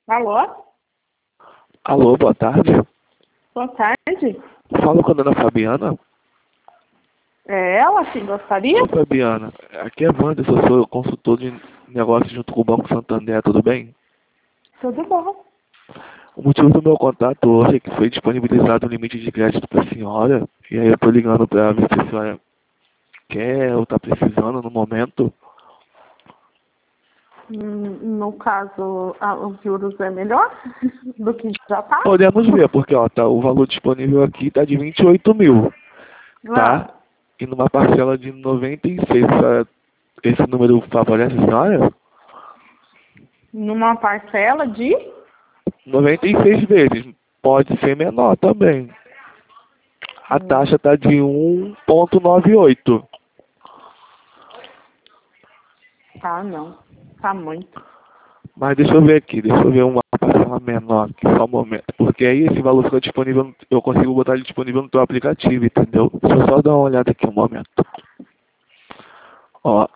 Alô? Alô, boa tarde. Boa tarde. Falo com a dona Fabiana. É ela que gostaria? Oi, Fabiana. Aqui é Wanderson, eu sou consultor de negócios junto com o Banco Santander, tudo bem? Tudo bom. O motivo do meu contato hoje é que foi disponibilizado um limite de crédito para a senhora. E aí eu tô ligando para ver se a senhora quer ou está precisando no momento. No caso, os juros é melhor do que já tá? Podemos ver, porque ó, tá, o valor disponível aqui está de 28 mil, tá? Ah, E numa parcela de 96. Esse número favorece a senhora? numa parcela de... 96 vezes. Pode ser menor também. A taxa está de 1,98. Ah, não. Tá muito. Mas deixa eu ver aqui, deixa eu ver uma parcela menor aqui, só um momento. Porque aí esse valor fica disponível, eu consigo botar ele disponível no teu aplicativo, entendeu? Deixa eu só dar uma olhada aqui um momento. Ó,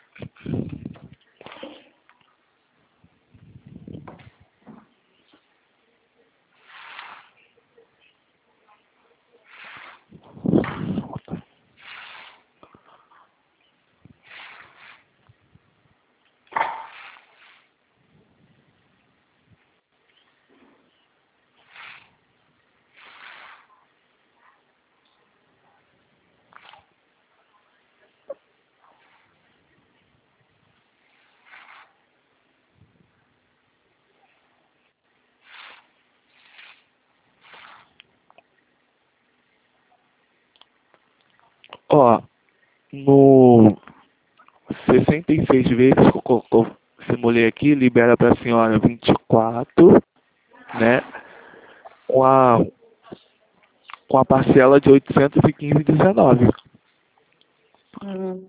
ó, no 66 vezes que eu simulei aqui, libera para a senhora 24, né? Com a, com a parcela de 815,19. Hum.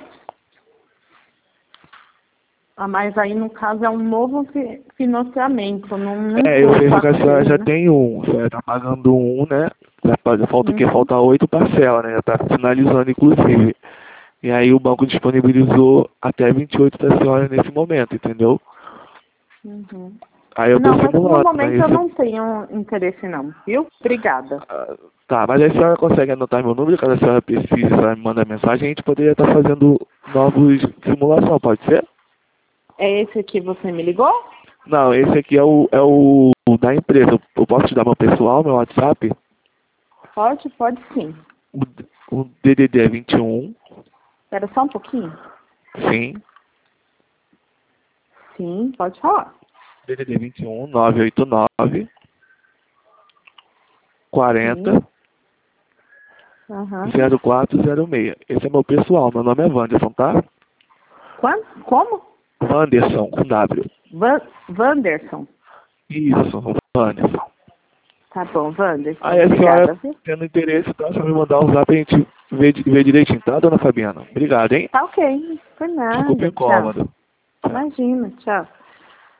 Ah, mas aí, no caso, é um novo financiamento. Não Eu foi vejo que a senhora já parceiro, né? tem um, a senhora tá pagando um, né? Falta o quê? Uhum. Falta 8 parcelas, né? Já tá finalizando, inclusive. E aí o banco disponibilizou até 28 da senhora nesse momento, entendeu? Uhum. Aí eu tô Não, mas no simulando, momento eu mas... não tenho interesse não, viu? Obrigada. Tá, mas a senhora consegue anotar meu número, caso a senhora precise, a senhora me manda mensagem, a gente poderia estar fazendo novos simulação, pode ser? É esse aqui você me ligou? Não, esse aqui é o da empresa. Eu posso te dar meu pessoal, meu WhatsApp? Pode sim. O DDD é 21, Espera só um pouquinho. sim. Sim, pode falar. DDD 21 989 40 Sim. Aham. 0406. Esse é meu pessoal, meu nome é Wanderson, tá? Quanto? Como? Wanderson, com W. Wanderson. Isso, Wanderson. Tá bom, Wanderson. Aí a senhora, Obrigada, viu? tendo interesse, tá? Só me mandar um zap pra gente ver direitinho, tá, dona Fabiana? Obrigado, hein? Tá ok. Por Desculpa o nada. Tchau. incômodo. Tchau. Imagina, tchau.